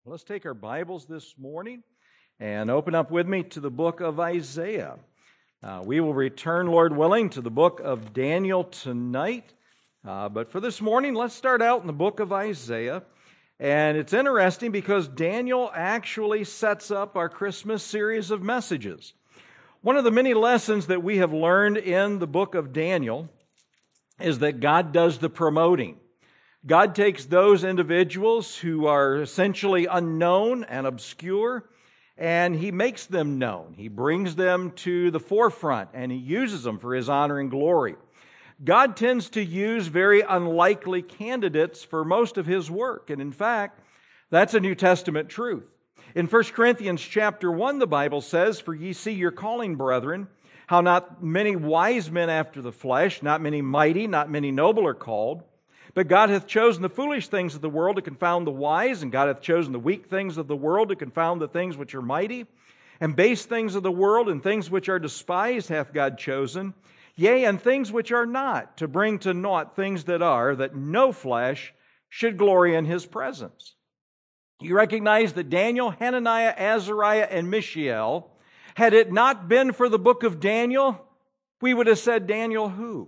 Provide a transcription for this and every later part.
Let's take our Bibles this morning and open up with me to the book of Isaiah. We will return, Lord willing, to the book of Daniel tonight. But for this morning, let's start out in the book of Isaiah. And it's interesting because Daniel actually sets up our Christmas series of messages. One of the many lessons that we have learned in the book of Daniel is that God does the promoting. God takes those individuals who are essentially unknown and obscure, and He makes them known. He brings them to the forefront, and He uses them for His honor and glory. God tends to use very unlikely candidates for most of His work, and in fact, that's a New Testament truth. In 1 Corinthians chapter 1, the Bible says, "For ye see your calling, brethren, how not many wise men after the flesh, not many mighty, not many noble are called. But God hath chosen the foolish things of the world to confound the wise, and God hath chosen the weak things of the world to confound the things which are mighty. And base things of the world and things which are despised hath God chosen, yea, and things which are not, to bring to naught things that are, that no flesh should glory in His presence." You recognize that Daniel, Hananiah, Azariah, and Mishael, had it not been for the book of Daniel, we would have said, Daniel who?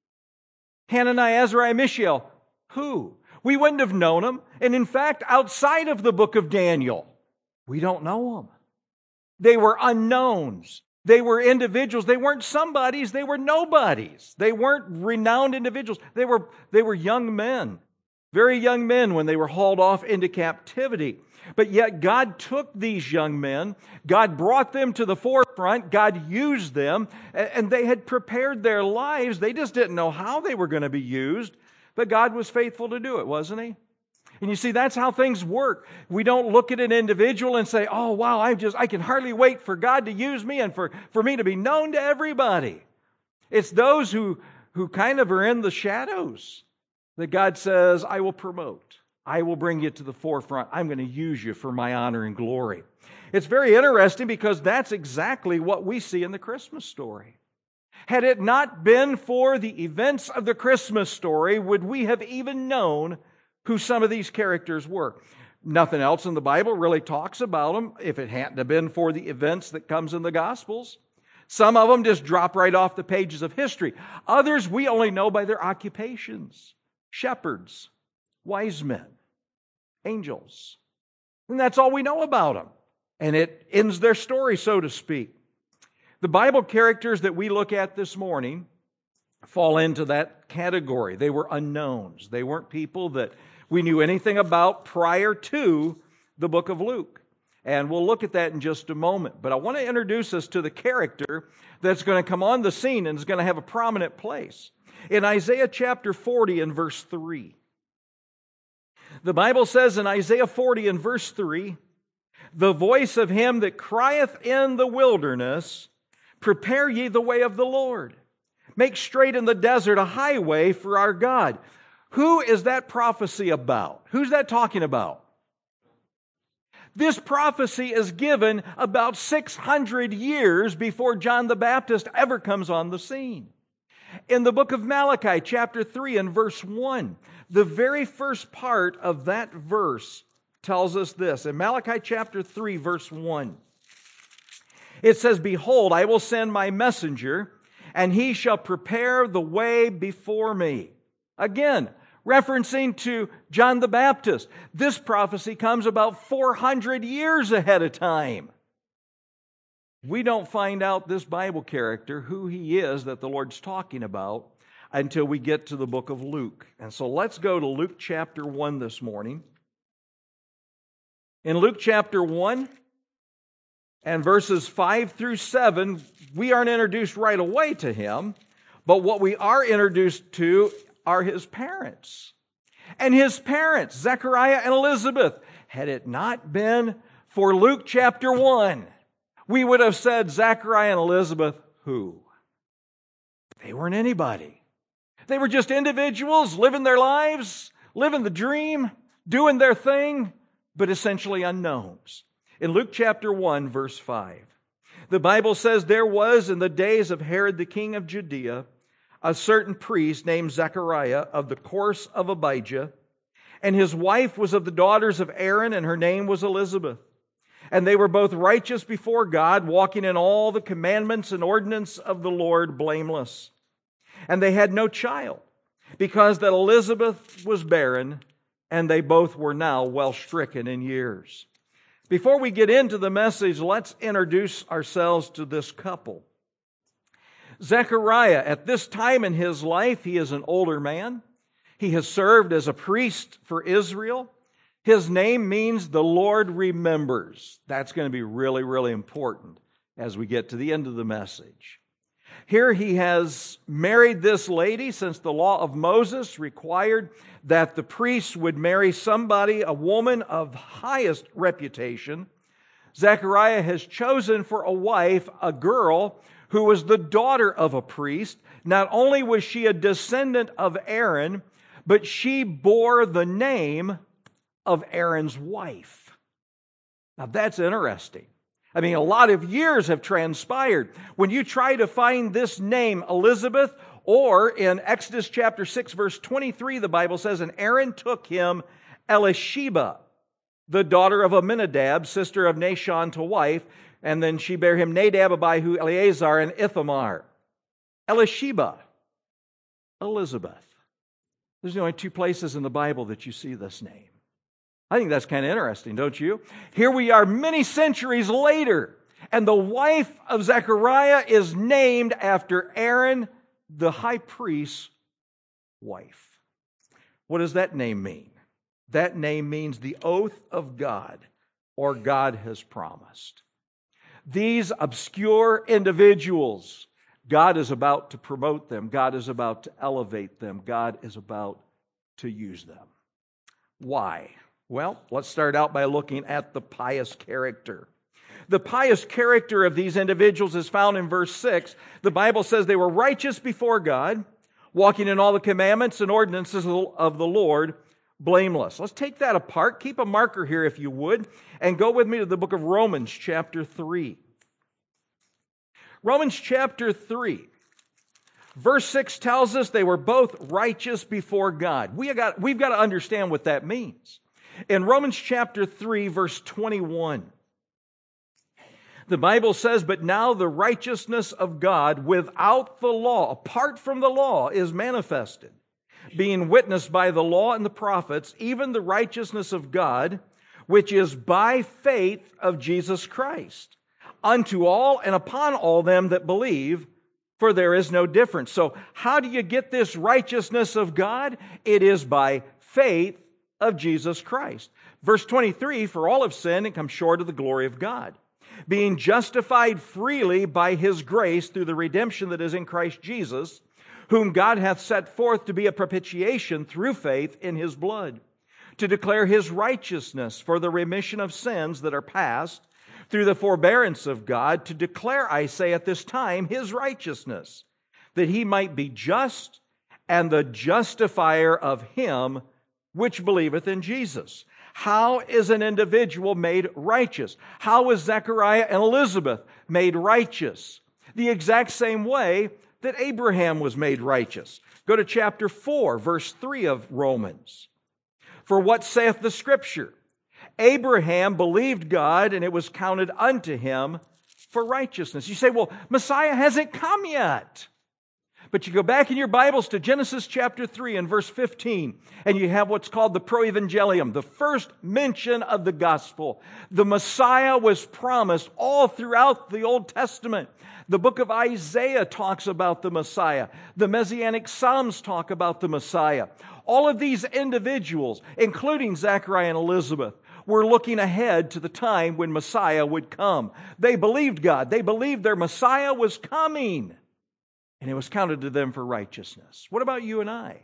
Hananiah, Azariah, Mishael, who? We wouldn't have known them. And in fact, outside of the book of Daniel, we don't know them. They were unknowns. They were individuals. They weren't somebodies. They were nobodies. They weren't renowned individuals. They were young men, very young men when they were hauled off into captivity. But yet God took these young men, God brought them to the forefront, God used them, and they had prepared their lives. They just didn't know how they were going to be used, but God was faithful to do it, wasn't He? And you see, that's how things work. We don't look at an individual and say, oh, wow, I can hardly wait for God to use me and for me to be known to everybody. It's those who kind of are in the shadows that God says, I will promote. I will bring you to the forefront. I'm going to use you for my honor and glory. It's very interesting because that's exactly what we see in the Christmas story. Had it not been for the events of the Christmas story, would we have even known who some of these characters were? Nothing else in the Bible really talks about them if it hadn't have been for the events that comes in the Gospels. Some of them just drop right off the pages of history. Others we only know by their occupations. Shepherds, wise men, angels. And that's all we know about them. And it ends their story, so to speak. The Bible characters that we look at this morning fall into that category. They were unknowns. They weren't people that we knew anything about prior to the book of Luke. And we'll look at that in just a moment. But I want to introduce us to the character that's going to come on the scene and is going to have a prominent place. In Isaiah chapter 40 and verse 3. The Bible says in Isaiah 40 and verse 3, "The voice of him that crieth in the wilderness, prepare ye the way of the Lord. Make straight in the desert a highway for our God." Who is that prophecy about? Who's that talking about? This prophecy is given about 600 years before John the Baptist ever comes on the scene. In the book of Malachi, chapter 3 and verse 1, the very first part of that verse tells us this. In Malachi chapter 3, verse 1, it says, "Behold, I will send my messenger, and he shall prepare the way before me." Again, referencing to John the Baptist. This prophecy comes about 400 years ahead of time. We don't find out this Bible character, who he is that the Lord's talking about, until we get to the book of Luke. And so let's go to Luke chapter 1 this morning. In Luke chapter 1 and verses 5 through 7, we aren't introduced right away to him, but what we are introduced to are his parents. And his parents, Zechariah and Elizabeth, had it not been for Luke chapter 1, we would have said Zechariah and Elizabeth, who? They weren't anybody. They were just individuals living their lives, living the dream, doing their thing, but essentially unknowns. In Luke chapter 1, verse 5, the Bible says, "There was in the days of Herod the king of Judea a certain priest named Zechariah of the course of Abijah, And his wife was of the daughters of Aaron, and her name was Elizabeth. And they were both righteous before God, walking in all the commandments and ordinances of the Lord blameless. And they had no child, because that Elizabeth was barren, and they both were now well stricken in years. Before we get into the message, let's introduce ourselves to this couple. Zechariah, at this time in his life, he is an older man. He has served as a priest for Israel. His name means the Lord remembers. That's going to be really, really important as we get to the end of the message. Here he has married this lady, since the law of Moses required that the priest would marry somebody, a woman of highest reputation. Zechariah has chosen for a wife a girl who was the daughter of a priest. Not only was she a descendant of Aaron, but she bore the name of Aaron's wife. Now that's interesting. I mean, a lot of years have transpired. When you try to find this name, Elizabeth, or in Exodus chapter 6, verse 23, the Bible says, and Aaron took him Elisheba, the daughter of Aminadab, sister of Nahshon, to wife, and then she bare him Nadab, Abihu, Eleazar, and Ithamar. Elisheba, Elizabeth. There's only two places in the Bible that you see this name. I think that's kind of interesting, don't you? Here we are many centuries later, and the wife of Zechariah is named after Aaron, the high priest's wife. What does that name mean? That name means the oath of God, or God has promised. These obscure individuals, God is about to promote them. God is about to elevate them. God is about to use them. Why? Well, let's start out by looking at the pious character. The pious character of these individuals is found in verse 6. The Bible says they were righteous before God, walking in all the commandments and ordinances of the Lord, blameless. Let's take that apart. Keep a marker here if you would, and go with me to the book of Romans chapter 3. Romans chapter 3. Verse 6 tells us they were both righteous before God. We've got to understand what that means. In Romans chapter 3, verse 21, the Bible says, but now the righteousness of God without the law, apart from the law, is manifested, being witnessed by the law and the prophets, even the righteousness of God, which is by faith of Jesus Christ, unto all and upon all them that believe, for there is no difference. So how do you get this righteousness of God? It is by faith of Jesus Christ. Verse 23, for all have sinned and come short of the glory of God, being justified freely by His grace through the redemption that is in Christ Jesus, whom God hath set forth to be a propitiation through faith in His blood, to declare His righteousness for the remission of sins that are past, through the forbearance of God, to declare, I say, at this time, His righteousness, that He might be just and the justifier of him which believeth in Jesus. How is an individual made righteous? How is Zechariah and Elizabeth made righteous? The exact same way that Abraham was made righteous. Go to chapter 4, verse 3 of Romans. For what saith the Scripture? Abraham believed God, and it was counted unto him for righteousness. You say, well, Messiah hasn't come yet. But you go back in your Bibles to Genesis chapter 3 and verse 15, and you have what's called the Proevangelium, the first mention of the gospel. The Messiah was promised all throughout the Old Testament. The book of Isaiah talks about the Messiah. The Messianic Psalms talk about the Messiah. All of these individuals, including Zechariah and Elizabeth, were looking ahead to the time when Messiah would come. They believed God. They believed their Messiah was coming. And it was counted to them for righteousness. What about you and I?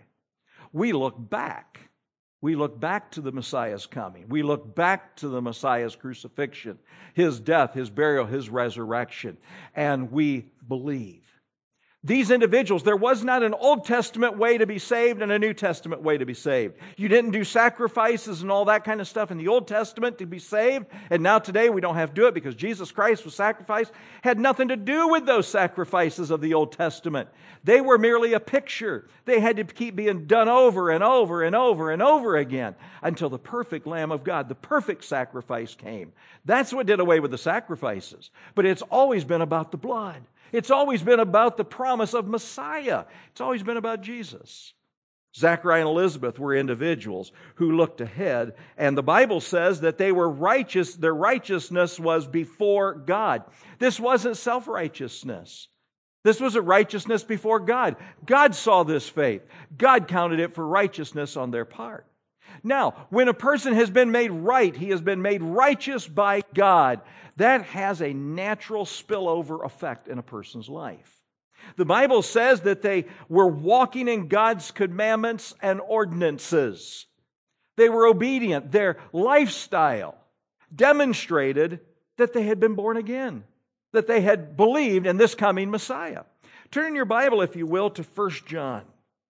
We look back. We look back to the Messiah's coming. We look back to the Messiah's crucifixion, His death, His burial, His resurrection. And we believe. These individuals, there was not an Old Testament way to be saved and a New Testament way to be saved. You didn't do sacrifices and all that kind of stuff in the Old Testament to be saved. And now today we don't have to do it because Jesus Christ was sacrificed. Had nothing to do with those sacrifices of the Old Testament. They were merely a picture. They had to keep being done over and over and over and over again until the perfect Lamb of God, the perfect sacrifice came. That's what did away with the sacrifices. But it's always been about the blood. It's always been about the promise of Messiah. It's always been about Jesus. Zachariah and Elizabeth were individuals who looked ahead, and the Bible says that they were righteous. Their righteousness was before God. This wasn't self-righteousness. This was a righteousness before God. God saw this faith. God counted it for righteousness on their part. Now, when a person has been made right, he has been made righteous by God. That has a natural spillover effect in a person's life. The Bible says that they were walking in God's commandments and ordinances. They were obedient. Their lifestyle demonstrated that they had been born again, that they had believed in this coming Messiah. Turn in your Bible, if you will, to 1 John.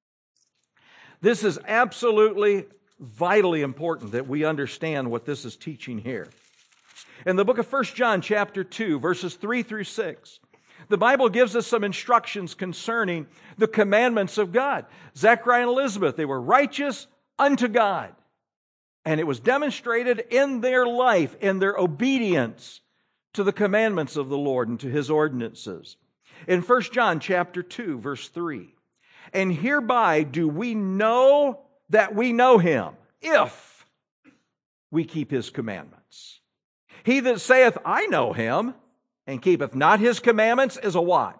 This is absolutely vitally important that we understand what this is teaching here. In the book of 1 John chapter 2, verses 3 through 6, the Bible gives us some instructions concerning the commandments of God. Zachariah and Elizabeth, they were righteous unto God. And it was demonstrated in their life, in their obedience to the commandments of the Lord and to His ordinances. In 1 John chapter 2, verse 3, and hereby do we know that we know Him, if we keep His commandments. He that saith, I know Him, and keepeth not His commandments, is a what?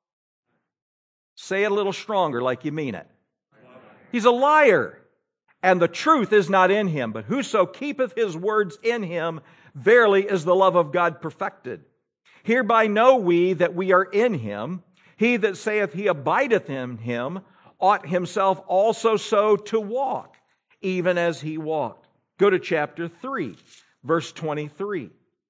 Say it a little stronger like you mean it. He's a liar, and the truth is not in him. But whoso keepeth His words in him, verily is the love of God perfected. Hereby know we that we are in Him. He that saith he abideth in Him, ought himself also so to walk, even as He walked. Go to chapter 3, verse 23.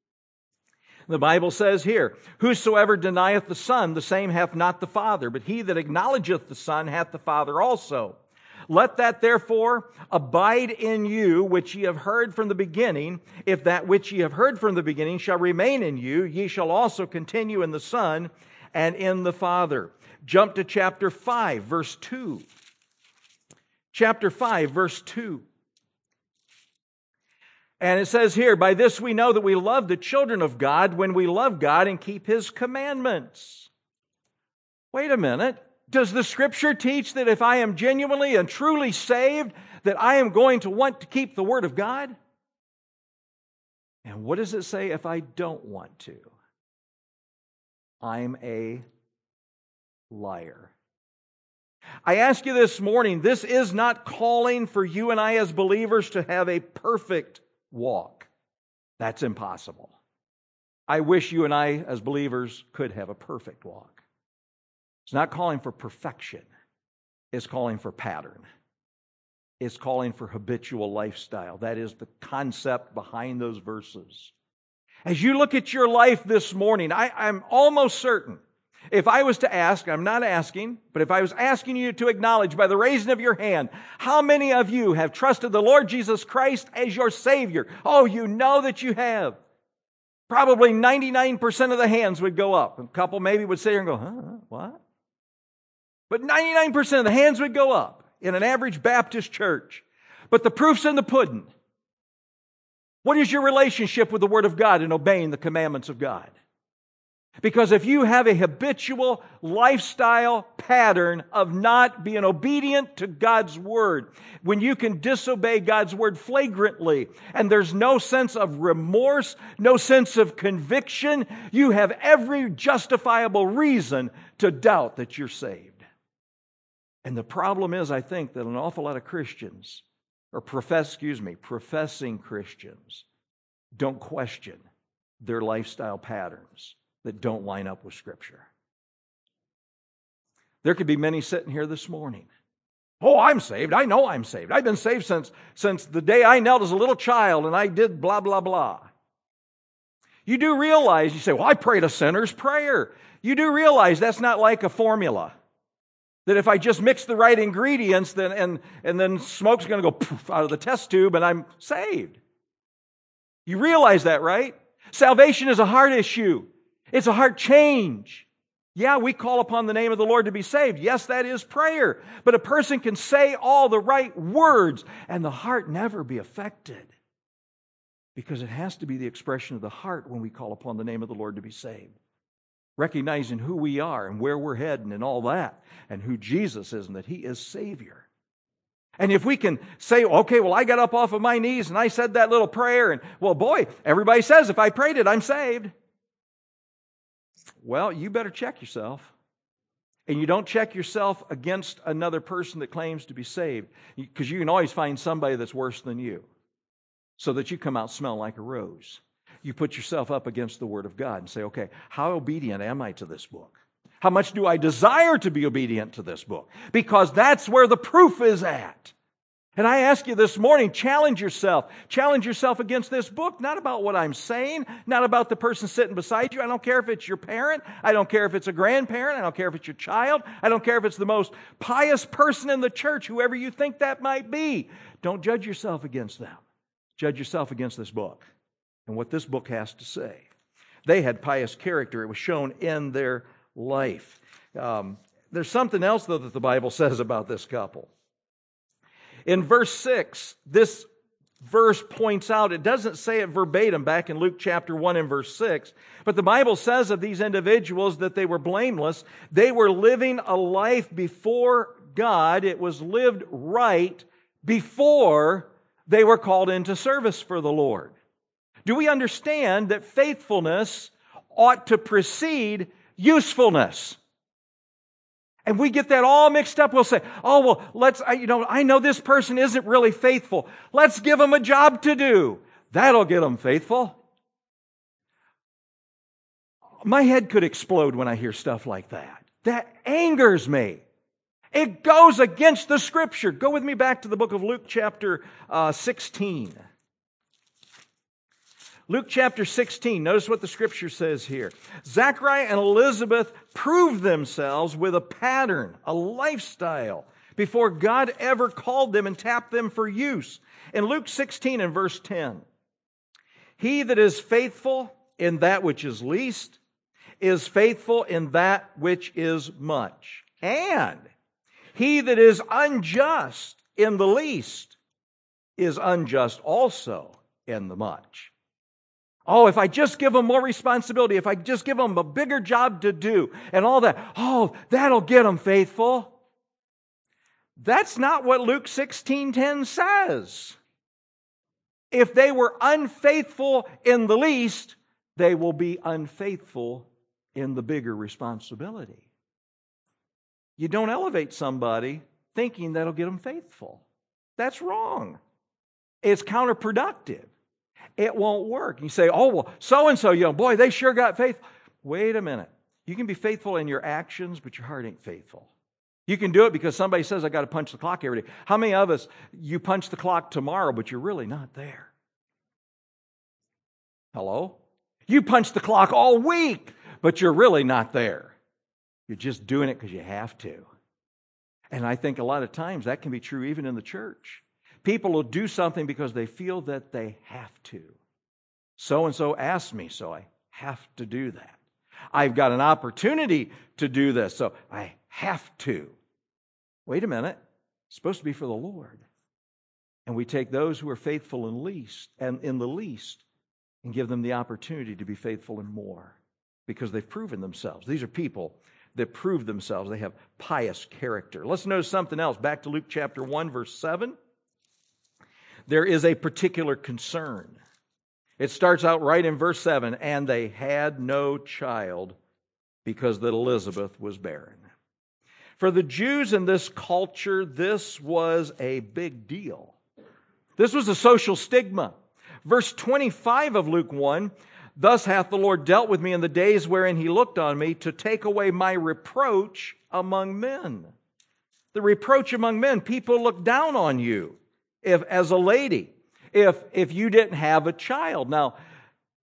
The Bible says here, whosoever denieth the Son, the same hath not the Father, but he that acknowledgeth the Son hath the Father also. Let that therefore abide in you, which ye have heard from the beginning. If that which ye have heard from the beginning shall remain in you, ye shall also continue in the Son and in the Father. Jump to chapter 5, verse 2. Chapter 5, verse 2. And it says here, by this we know that we love the children of God when we love God and keep His commandments. Wait a minute. Does the Scripture teach that if I am genuinely and truly saved, that I am going to want to keep the Word of God? And what does it say if I don't want to? I'm a liar. I ask you this morning, this is not calling for you and I as believers to have a perfect walk. That's impossible. I wish you and I as believers could have a perfect walk. It's not calling for perfection. It's calling for pattern. It's calling for habitual lifestyle. That is the concept behind those verses. As you look at your life this morning, I'm almost certain, if I was to ask, I'm not asking, but if I was asking you to acknowledge by the raising of your hand, how many of you have trusted the Lord Jesus Christ as your Savior? Oh, you know that you have. Probably 99% of the hands would go up. A couple maybe would sit here and go, huh, what? But 99% of the hands would go up in an average Baptist church. But the proof's in the pudding. What is your relationship with the Word of God and obeying the commandments of God? Because if you have a habitual lifestyle pattern of not being obedient to God's Word, when you can disobey God's Word flagrantly, and there's no sense of remorse, no sense of conviction, you have every justifiable reason to doubt that you're saved. And the problem is, I think, that an awful lot of Christians, or professing Christians, don't question their lifestyle patterns that don't line up with Scripture. There could be many sitting here this morning. Oh, I'm saved. I know I'm saved. I've been saved since the day I knelt as a little child and I did blah, blah, blah. You do realize, you say, well, I prayed a sinner's prayer. You do realize that's not like a formula. That if I just mix the right ingredients, then smoke's going to go poof out of the test tube and I'm saved. You realize that, right? Salvation is a heart issue. It's a heart change. Yeah, we call upon the name of the Lord to be saved. Yes, that is prayer. But a person can say all the right words and the heart never be affected. Because it has to be the expression of the heart when we call upon the name of the Lord to be saved. Recognizing who we are and where we're heading and all that, and who Jesus is and that He is Savior. And if we can say, okay, well, I got up off of my knees and I said that little prayer, and well, boy, everybody says if I prayed it, I'm saved. Well, you better check yourself. And you don't check yourself against another person that claims to be saved, because you can always find somebody that's worse than you, so that you come out smelling like a rose. You put yourself up against the Word of God and say, okay, how obedient am I to this book? How much do I desire to be obedient to this book? Because that's where the proof is at. And I ask you this morning, challenge yourself. Challenge yourself against this book, not about what I'm saying, not about the person sitting beside you. I don't care if it's your parent. I don't care if it's a grandparent. I don't care if it's your child. I don't care if it's the most pious person in the church, whoever you think that might be. Don't judge yourself against them. Judge yourself against this book and what this book has to say. They had pious character. It was shown in their life. There's something else, though, that the Bible says about this couple. In verse 6, this verse points out, it doesn't say it verbatim back in Luke chapter 1 and verse 6, but the Bible says of these individuals that they were blameless. They were living a life before God. It was lived right before they were called into service for the Lord. Do we understand that faithfulness ought to precede usefulness? And we get that all mixed up. We'll say, oh, well, I know this person isn't really faithful. Let's give them a job to do. That'll get them faithful. My head could explode when I hear stuff like that. That angers me. It goes against the Scripture. Go with me back to the book of Luke chapter 16. Luke chapter 16, notice what the Scripture says here. Zachariah and Elizabeth proved themselves with a pattern, a lifestyle, before God ever called them and tapped them for use. In Luke 16 and verse 10, he that is faithful in that which is least is faithful in that which is much. And he that is unjust in the least is unjust also in the much. Oh, if I just give them more responsibility, if I just give them a bigger job to do and all that, oh, that'll get them faithful. That's not what Luke 16:10 says. If they were unfaithful in the least, they will be unfaithful in the bigger responsibility. You don't elevate somebody thinking that'll get them faithful. That's wrong. It's counterproductive. It won't work. You say, oh, well, so-and-so, boy, they sure got faith. Wait a minute. You can be faithful in your actions, but your heart ain't faithful. You can do it because somebody says, I got to punch the clock every day. How many of us, you punch the clock tomorrow, but you're really not there? Hello? You punch the clock all week, but you're really not there. You're just doing it because you have to. And I think a lot of times that can be true even in the church. People will do something because they feel that they have to. So-and-so asked me, so I have to do that. I've got an opportunity to do this, so I have to. Wait a minute. It's supposed to be for the Lord. And we take those who are faithful in the least and give them the opportunity to be faithful in more because they've proven themselves. These are people that prove themselves. They have pious character. Let's notice something else. Back to Luke chapter 1, verse 7. There is a particular concern. It starts out right in verse 7, and they had no child because that Elizabeth was barren. For the Jews in this culture, this was a big deal. This was a social stigma. Verse 25 of Luke 1, thus hath the Lord dealt with me in the days wherein he looked on me to take away my reproach among men. The reproach among men, people look down on you. If as a lady, if you didn't have a child. Now,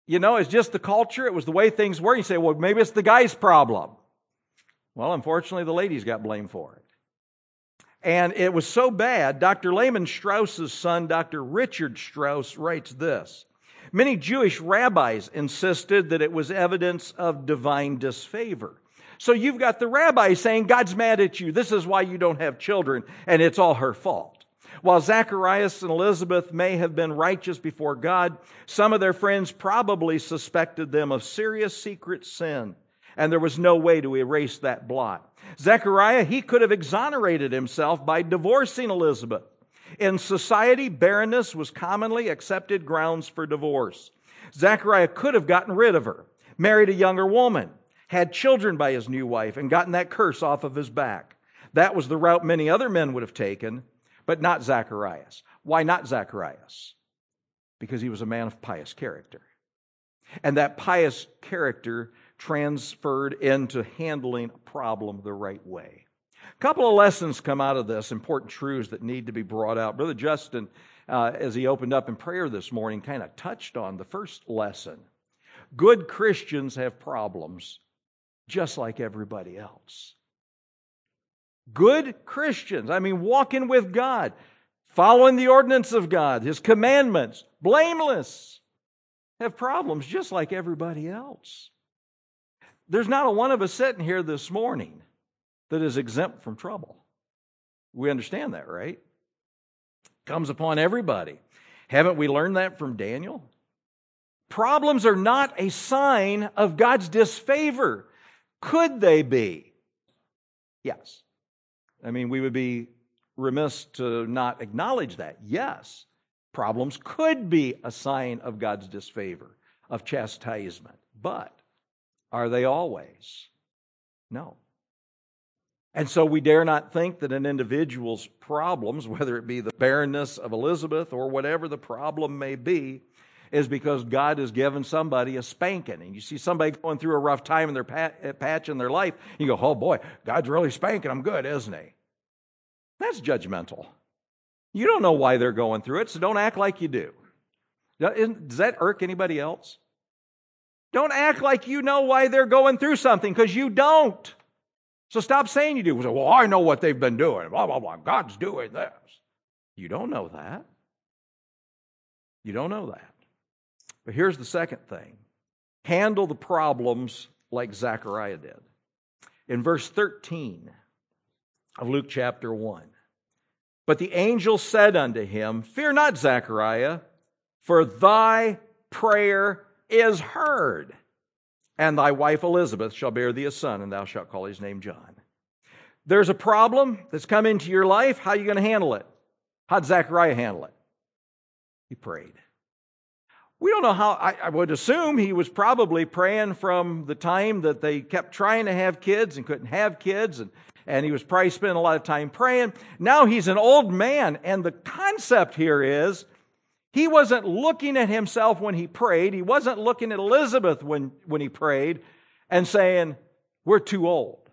It's just the culture. It was the way things were. You say, well, maybe it's the guy's problem. Well, unfortunately, the ladies got blamed for it. And it was so bad, Dr. Lehman Strauss's son, Dr. Richard Strauss, writes this. Many Jewish rabbis insisted that it was evidence of divine disfavor. So you've got the rabbi saying, God's mad at you. This is why you don't have children, and it's all her fault. While Zacharias and Elizabeth may have been righteous before God, some of their friends probably suspected them of serious secret sin, and there was no way to erase that blot. Zechariah, he could have exonerated himself by divorcing Elizabeth. In society, barrenness was commonly accepted grounds for divorce. Zechariah could have gotten rid of her, married a younger woman, had children by his new wife, and gotten that curse off of his back. That was the route many other men would have taken, but not Zacharias. Why not Zacharias? Because he was a man of pious character. And that pious character transferred into handling a problem the right way. A couple of lessons come out of this, important truths that need to be brought out. Brother Justin, as he opened up in prayer this morning, kind of touched on the first lesson. Good Christians have problems just like everybody else. Good Christians, walking with God, following the ordinance of God, His commandments, blameless, have problems just like everybody else. There's not a one of us sitting here this morning that is exempt from trouble. We understand that, right? Comes upon everybody. Haven't we learned that from Daniel? Problems are not a sign of God's disfavor. Could they be? Yes. We would be remiss to not acknowledge that. Yes. Problems could be a sign of God's disfavor, of chastisement. But are they always? No. And so we dare not think that an individual's problems, whether it be the barrenness of Elizabeth or whatever the problem may be, is because God has given somebody a spanking. And you see somebody going through a rough time in their patch in their life, you go, oh boy, God's really spanking them good, isn't He? That's judgmental. You don't know why they're going through it, so don't act like you do. Does that irk anybody else? Don't act like you know why they're going through something, because you don't. So stop saying you do. Well, I know what they've been doing. Blah, blah, blah. God's doing this. You don't know that. You don't know that. But here's the second thing. Handle the problems like Zechariah did. In verse 13 of Luke chapter 1, but the angel said unto him, Fear not, Zechariah, for thy prayer is heard, and thy wife Elizabeth shall bear thee a son, and thou shalt call his name John. There's a problem that's come into your life. How are you going to handle it? How did Zechariah handle it? He prayed. We don't know how. I would assume he was probably praying from the time that they kept trying to have kids and couldn't have kids, and he was probably spending a lot of time praying. Now he's an old man, and the concept here is he wasn't looking at himself when he prayed. He wasn't looking at Elizabeth when he prayed and saying, we're too old.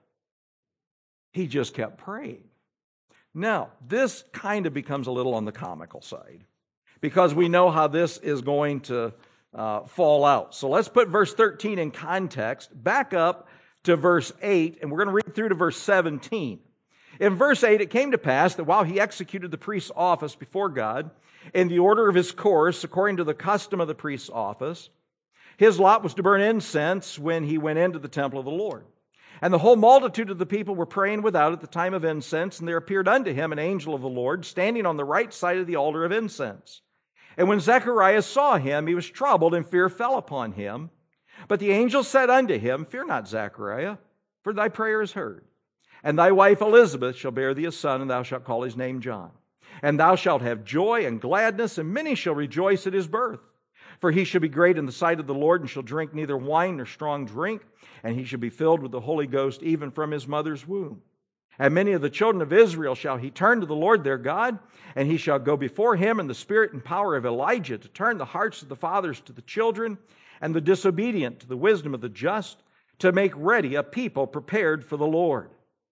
He just kept praying. Now, this kind of becomes a little on the comical side, because we know how this is going to fall out. So let's put verse 13 in context. Back up to verse 8, and we're going to read through to verse 17. In verse 8, it came to pass that while he executed the priest's office before God, in the order of his course, according to the custom of the priest's office, his lot was to burn incense when he went into the temple of the Lord. And the whole multitude of the people were praying without at the time of incense, and there appeared unto him an angel of the Lord, standing on the right side of the altar of incense. And when Zechariah saw him, he was troubled, and fear fell upon him. But the angel said unto him, Fear not, Zechariah, for thy prayer is heard. And thy wife Elizabeth shall bear thee a son, and thou shalt call his name John. And thou shalt have joy and gladness, and many shall rejoice at his birth. For he shall be great in the sight of the Lord, and shall drink neither wine nor strong drink, and he shall be filled with the Holy Ghost even from his mother's womb. And many of the children of Israel shall he turn to the Lord their God, and he shall go before him in the spirit and power of Elijah, to turn the hearts of the fathers to the children, and the disobedient to the wisdom of the just, to make ready a people prepared for the Lord.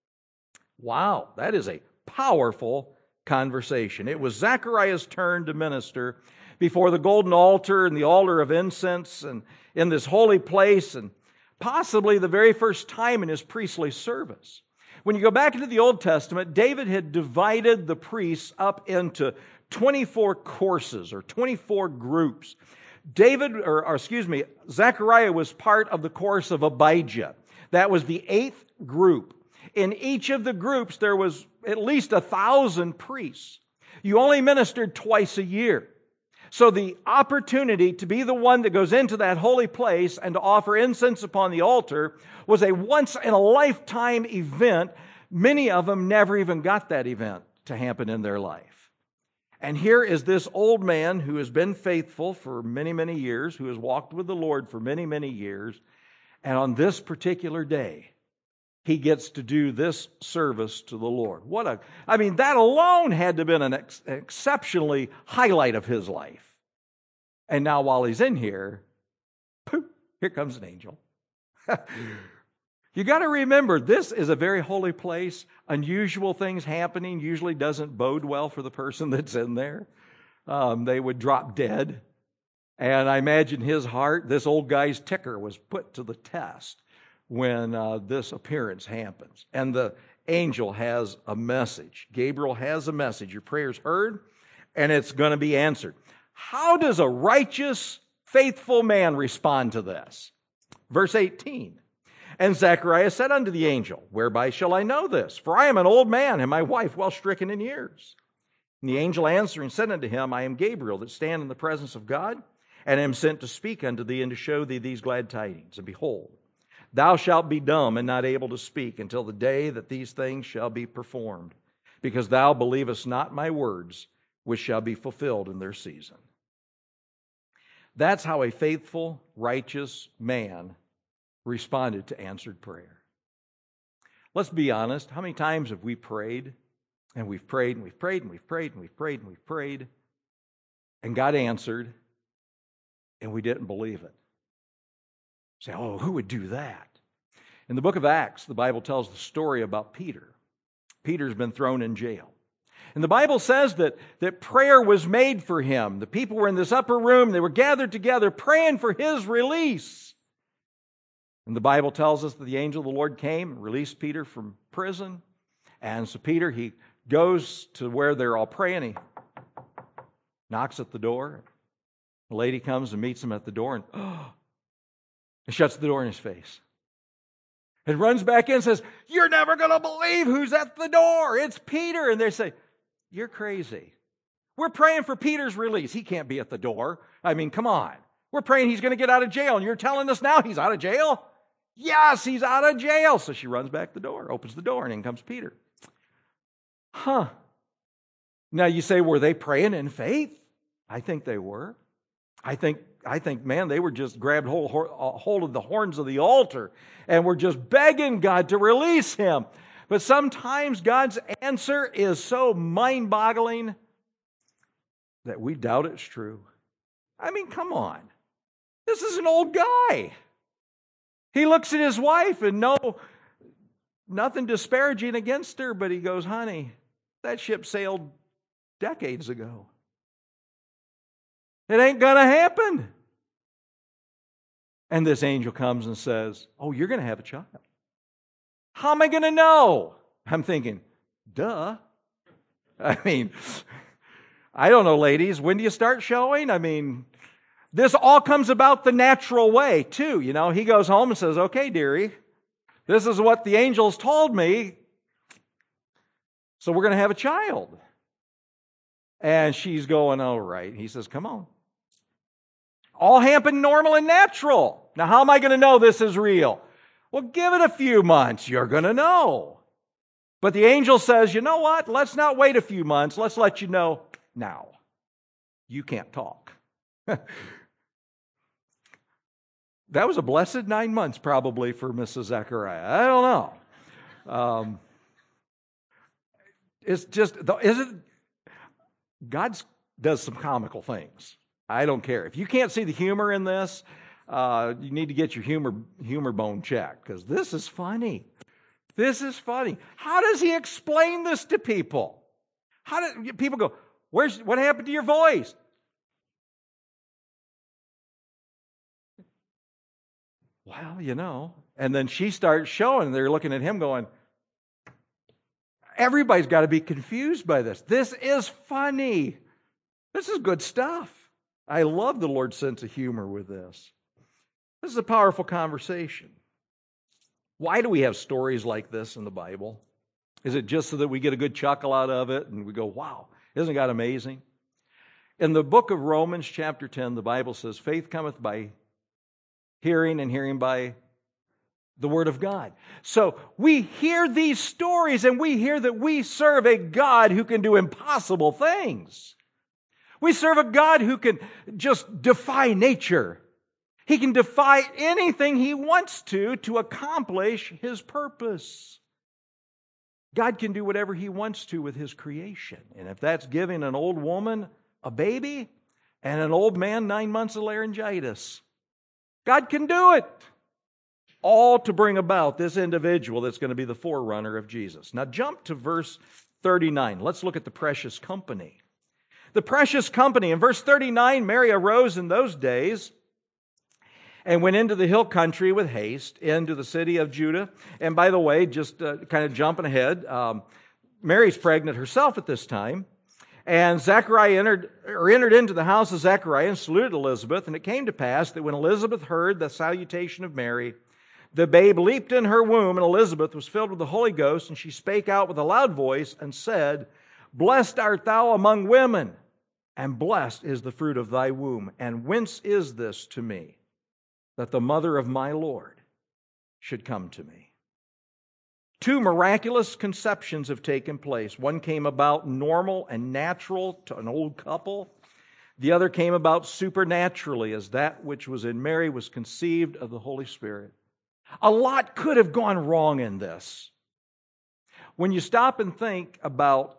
Wow, that is a powerful conversation. It was Zechariah's turn to minister before the golden altar and the altar of incense and in this holy place, and possibly the very first time in his priestly service. When you go back into the Old Testament, David had divided the priests up into 24 courses or 24 groups. Zechariah was part of the course of Abijah. That was the 8th group. In each of the groups, there was at least 1,000 priests. You only ministered twice a year. So the opportunity to be the one that goes into that holy place and to offer incense upon the altar was a once-in-a-lifetime event. Many of them never even got that event to happen in their life. And here is this old man who has been faithful for many, many years, who has walked with the Lord for many, many years, and on this particular day, he gets to do this service to the Lord. That alone had to have been an exceptionally highlight of his life. And now while he's in here, poof, here comes an angel. You got to remember, this is a very holy place. Unusual things happening usually doesn't bode well for the person that's in there. They would drop dead. And I imagine his heart, this old guy's ticker, was put to the test when this appearance happens. And the angel has a message. Gabriel has a message. Your prayer's heard, and it's going to be answered. How does a righteous, faithful man respond to this? Verse 18. And Zechariah said unto the angel, Whereby shall I know this? For I am an old man, and my wife well stricken in years. And the angel answering said unto him, I am Gabriel, that stand in the presence of God, and am sent to speak unto thee and to show thee these glad tidings. And behold, thou shalt be dumb and not able to speak until the day that these things shall be performed, because thou believest not my words, which shall be fulfilled in their season. That's how a faithful, righteous man responded to answered prayer. Let's be honest. How many times have we prayed, and we've prayed, and we've prayed, and we've prayed, and we've prayed, and we've prayed, and God answered, and we didn't believe it? Say, oh, who would do that? In the book of Acts, the Bible tells the story about Peter. Peter's been thrown in jail. And the Bible says that prayer was made for him. The people were in this upper room. They were gathered together praying for his release. And the Bible tells us that the angel of the Lord came and released Peter from prison. And so Peter, he goes to where they're all praying. He knocks at the door. The lady comes and meets him at the door and shuts the door in his face. And runs back in and says, You're never going to believe who's at the door. It's Peter. And they say, You're crazy. We're praying for Peter's release. He can't be at the door. I mean, come on. We're praying he's going to get out of jail. And you're telling us now he's out of jail? Yes, he's out of jail. So she runs back the door, opens the door, and in comes Peter. Now you say, were they praying in faith? I think they were. I think, man, they were just grabbed hold of the horns of the altar and were just begging God to release him. But sometimes God's answer is so mind-boggling that we doubt it's true. I mean, come on. This is an old guy. He looks at his wife and nothing disparaging against her, but he goes, honey, that ship sailed decades ago. It ain't going to happen. And this angel comes and says, oh, you're going to have a child. How am I going to know? I'm thinking, duh. I mean, I don't know, ladies. When do you start showing? I mean, this all comes about the natural way, too. You know, he goes home and says, okay, dearie, this is what the angels told me. So we're going to have a child. And she's going, all right. He says, come on. All happened normal and natural. Now, how am I going to know this is real? Well, give it a few months. You're going to know. But the angel says, you know what? Let's not wait a few months. Let's let you know now. You can't talk. That was a blessed 9 months probably for Mrs. Zechariah. I don't know. It's just, God does some comical things. I don't care. If you can't see the humor in this, you need to get your humor bone checked, because this is funny. This is funny. How does he explain this to people? How do people go, what happened to your voice? well. And then she starts showing, they're looking at him going, everybody's got to be confused by this. This is funny. This is good stuff. I love the Lord's sense of humor with this. This is a powerful conversation. Why do we have stories like this in the Bible? Is it just so that we get a good chuckle out of it and we go, wow, isn't God amazing? In the book of Romans chapter 10, the Bible says, faith cometh by hearing and hearing by the Word of God. So we hear these stories and we hear that we serve a God who can do impossible things. We serve a God who can just defy nature. He can defy anything He wants to accomplish His purpose. God can do whatever He wants to with His creation. And if that's giving an old woman a baby and an old man 9 months of laryngitis, God can do it. All to bring about this individual that's going to be the forerunner of Jesus. Now jump to verse 39. Let's look at the precious company. The precious company. In verse 39, Mary arose in those days and went into the hill country with haste into the city of Judah. And by the way, just kind of jumping ahead, Mary's pregnant herself at this time. And Zechariah entered into the house of Zechariah and saluted Elizabeth. And it came to pass that when Elizabeth heard the salutation of Mary, the babe leaped in her womb, and Elizabeth was filled with the Holy Ghost, and she spake out with a loud voice and said, Blessed art thou among women, and blessed is the fruit of thy womb. And whence is this to me, that the mother of my Lord should come to me? Two miraculous conceptions have taken place. One came about normal and natural to an old couple. The other came about supernaturally, as that which was in Mary was conceived of the Holy Spirit. A lot could have gone wrong in this. When you stop and think about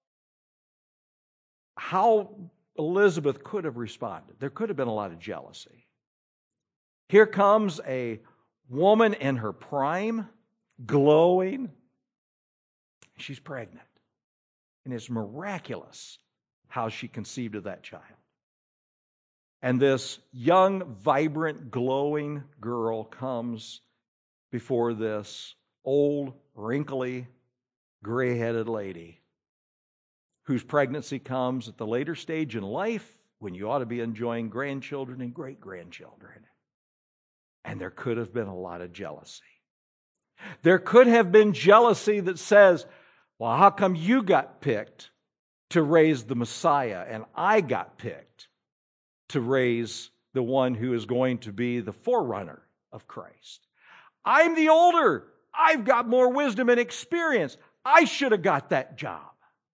how Elizabeth could have responded, there could have been a lot of jealousy. Here comes a woman in her prime, glowing. She's pregnant. And it's miraculous how she conceived of that child. And this young, vibrant, glowing girl comes before this old, wrinkly, gray-headed lady whose pregnancy comes at the later stage in life when you ought to be enjoying grandchildren and great-grandchildren. And there could have been a lot of jealousy. There could have been jealousy that says, well, how come you got picked to raise the Messiah and I got picked to raise the one who is going to be the forerunner of Christ? I'm the older. I've got more wisdom and experience. I should have got that job.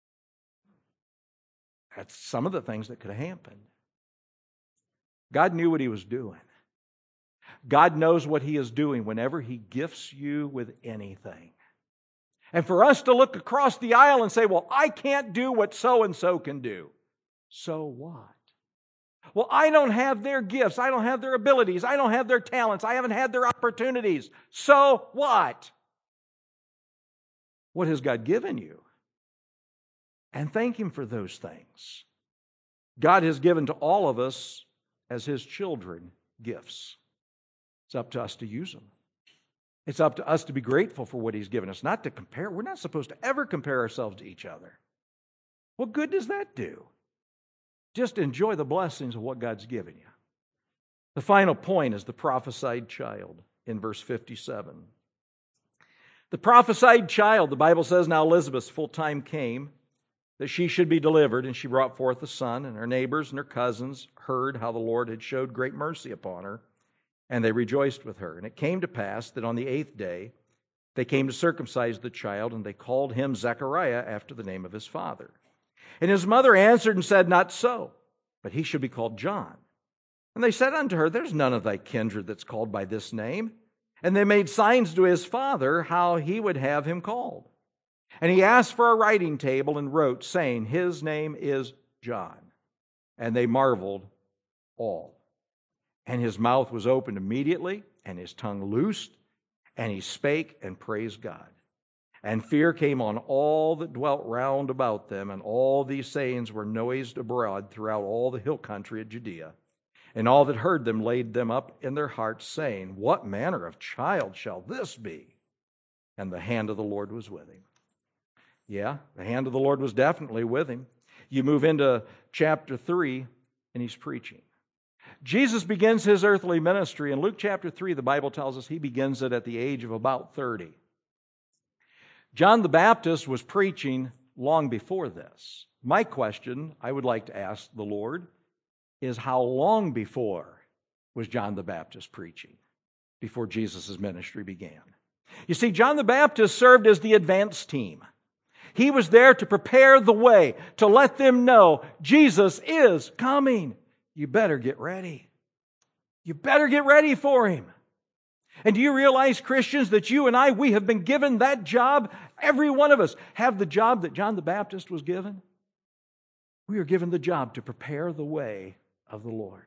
That's some of the things that could have happened. God knew what He was doing. God knows what He is doing whenever He gifts you with anything. And for us to look across the aisle and say, well, I can't do what so-and-so can do. So what? Well, I don't have their gifts. I don't have their abilities. I don't have their talents. I haven't had their opportunities. So what? What has God given you? And thank Him for those things. God has given to all of us, as His children, gifts. It's up to us to use them. It's up to us to be grateful for what He's given us, not to compare. We're not supposed to ever compare ourselves to each other. What good does that do? Just enjoy the blessings of what God's given you. The final point is the prophesied child in verse 57. The prophesied child, the Bible says, now Elizabeth's full time came, that she should be delivered, and she brought forth a son, and her neighbors and her cousins heard how the Lord had showed great mercy upon her, and they rejoiced with her. And it came to pass that on the 8th day they came to circumcise the child, and they called him Zechariah after the name of his father. And his mother answered and said, Not so, but he should be called John. And they said unto her, There's none of thy kindred that's called by this name. And they made signs to his father how he would have him called. And he asked for a writing table and wrote, saying, His name is John. And they marveled all. And his mouth was opened immediately, and his tongue loosed, and he spake and praised God. And fear came on all that dwelt round about them, and all these sayings were noised abroad throughout all the hill country of Judea. And all that heard them laid them up in their hearts, saying, What manner of child shall this be? And the hand of the Lord was with him. Yeah, the hand of the Lord was definitely with him. You move into chapter 3, and he's preaching. Jesus begins his earthly ministry. In Luke chapter 3, the Bible tells us he begins it at the age of about 30. John the Baptist was preaching long before this. My question I would like to ask the Lord is, how long before was John the Baptist preaching before Jesus' ministry began? You see, John the Baptist served as the advance team. He was there to prepare the way, to let them know Jesus is coming. You better get ready. You better get ready for Him. And do you realize, Christians, that you and I, we have been given that job? Every one of us have the job that John the Baptist was given. We are given the job to prepare the way of the Lord.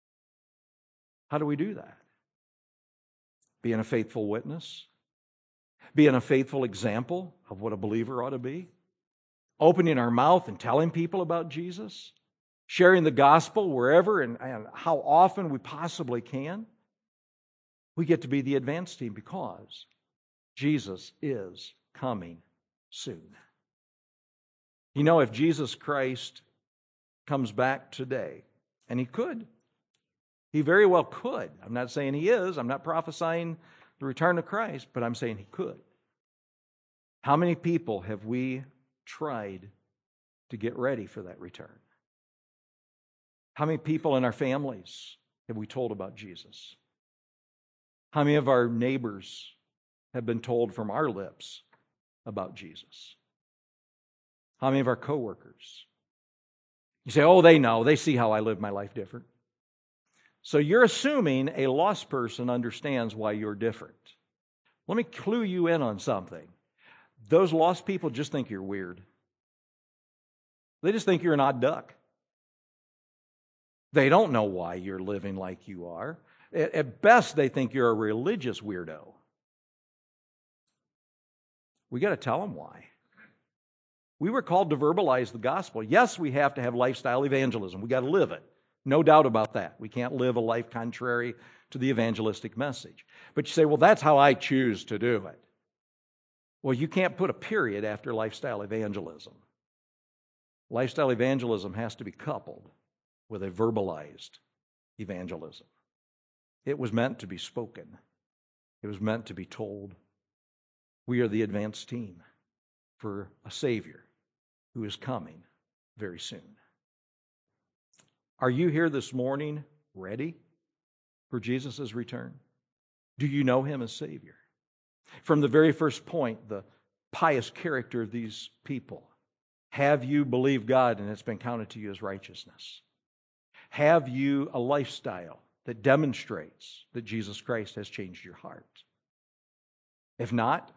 How do we do that? Being a faithful witness, being a faithful example of what a believer ought to be, opening our mouth and telling people about Jesus, sharing the gospel wherever and how often we possibly can. We get to be the advance team because Jesus is coming soon. You know, if Jesus Christ comes back today, and He could, He very well could. I'm not saying He is. I'm not prophesying the return of Christ, but I'm saying He could. How many people have we tried to get ready for that return? How many people in our families have we told about Jesus? How many of our neighbors have been told from our lips about Jesus? How many of our coworkers? You say, oh, they know. They see how I live my life different. So you're assuming a lost person understands why you're different. Let me clue you in on something. Those lost people just think you're weird. They just think you're an odd duck. They don't know why you're living like you are. At best, they think you're a religious weirdo. We got to tell them why. We were called to verbalize the gospel. Yes, we have to have lifestyle evangelism. We got to live it. No doubt about that. We can't live a life contrary to the evangelistic message. But you say, well, that's how I choose to do it. Well, you can't put a period after lifestyle evangelism. Lifestyle evangelism has to be coupled with a verbalized evangelism. It was meant to be spoken. It was meant to be told. We are the advance team for a Savior who is coming very soon. Are you here this morning ready for Jesus' return? Do you know Him as Savior? From the very first point, the pious character of these people. Have you believed God and it's been counted to you as righteousness? Have you a lifestyle that demonstrates that Jesus Christ has changed your heart? If not,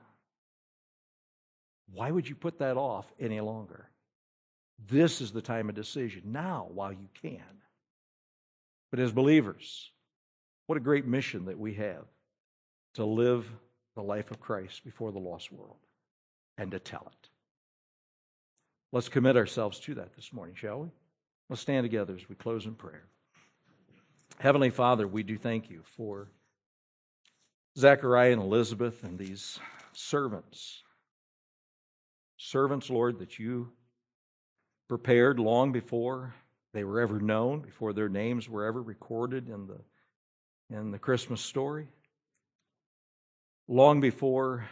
why would you put that off any longer? This is the time of decision, now while you can. But as believers, what a great mission that we have to live the life of Christ before the lost world and to tell it. Let's commit ourselves to that this morning, shall we? Let's stand together as we close in prayer. Heavenly Father, we do thank you for Zechariah and Elizabeth and these servants. Servants, Lord, that you prepared long before they were ever known, before their names were ever recorded in the Christmas story. Long before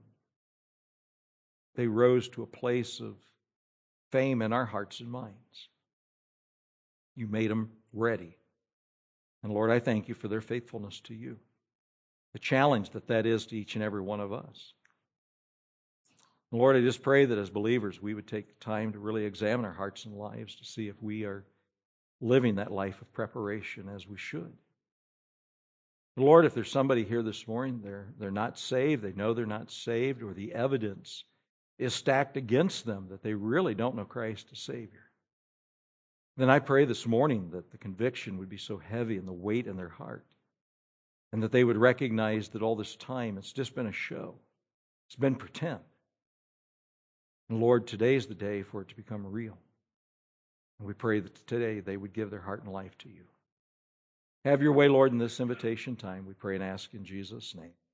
they rose to a place of fame in our hearts and minds. You made them ready. And Lord, I thank you for their faithfulness to you. The challenge that is to each and every one of us. And Lord, I just pray that as believers we would take time to really examine our hearts and lives to see if we are living that life of preparation as we should. Lord, if there's somebody here this morning, they're not saved, they know they're not saved, or the evidence is stacked against them that they really don't know Christ as Savior, then I pray this morning that the conviction would be so heavy and the weight in their heart, and that they would recognize that all this time it's just been a show. It's been pretend. And Lord, today's the day for it to become real. And we pray that today they would give their heart and life to you. Have your way, Lord, in this invitation time. We pray and ask in Jesus' name.